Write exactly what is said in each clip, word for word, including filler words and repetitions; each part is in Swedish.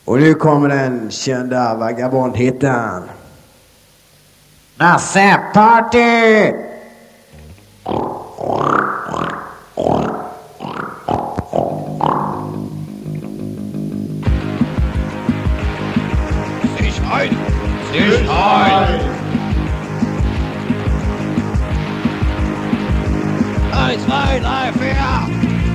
Och nu kommer den kända vagabondhitten. Nasse Party! Sich ein! Sich ein! Eins, zwei, drei, vier!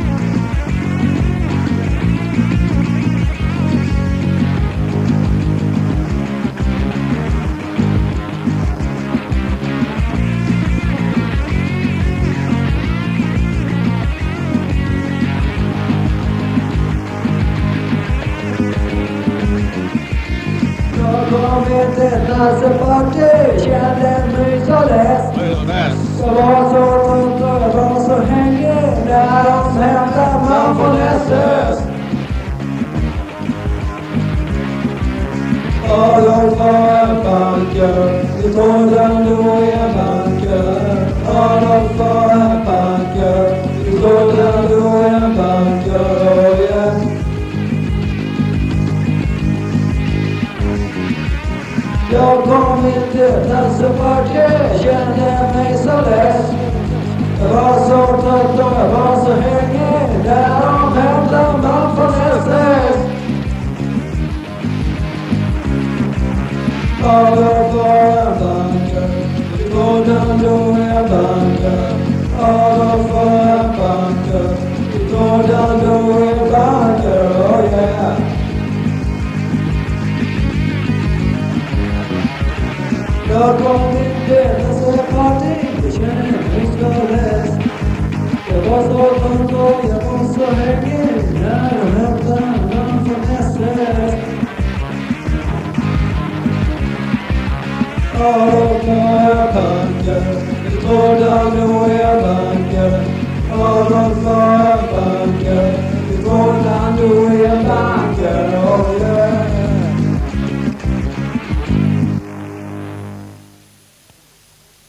Jag kom inte Nasse Party, kände mig så less. Jag var så trött och jag var så hängig när de hämtade man från S S. Adolf var en banker, vi trodde ändå i en banker. Adolf var en banker, vi trodde ändå i en banker. Oh yeah. Jag kom inte Nasse Party, kände mig så less. Jag var så trött och jag var så hängig när de hämtade man från S S. Adolf var en banker, vi trodde ändå i en banker. Adolf var en banker, vi trodde ändå i en banker. Oh yeah. Jag kom inte Nasse Party, jag kände mig så less. Jag var så trött och jag var så hängig när de hämtade man från S S. Adolf var en banker, vi trodde ändå i en banker. Adolf var